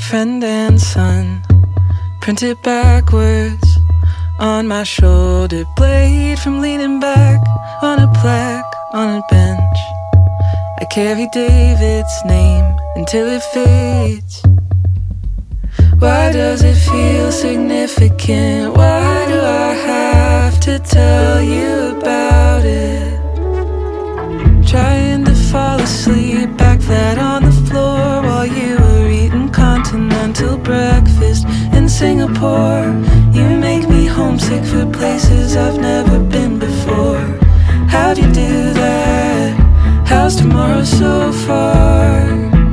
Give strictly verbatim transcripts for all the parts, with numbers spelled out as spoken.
friend and son, printed backwards on my shoulder blade from leaning back on a plaque on a bench. I carry David's name until it fades. Why does it feel significant? Why do I have to tell you about it? Trying to fall asleep back flat on the floor while you were eating continental breakfast in Singapore. You make me homesick for places I've never been before. How'd you do that? How's tomorrow so far?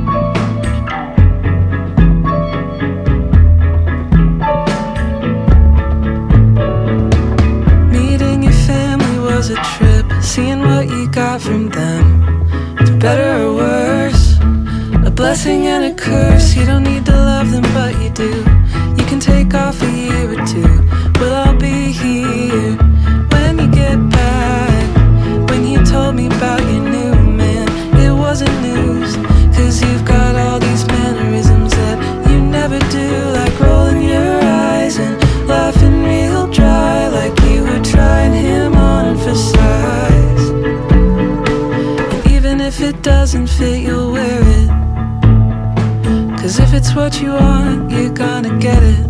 Meeting your family was a trip, seeing what you got from them, for better or worse, a blessing and a curse. You don't need to love them, but you do. You can take off a year or two. We'll all be here when you get back. When you told me about your new man, it wasn't news, cause you've got all these mannerisms that you never do, like rolling your eyes and laughing real dry, like you were trying him on for size. And even if it doesn't fit, you'll wear it, cause if it's what you want, you're gonna get it.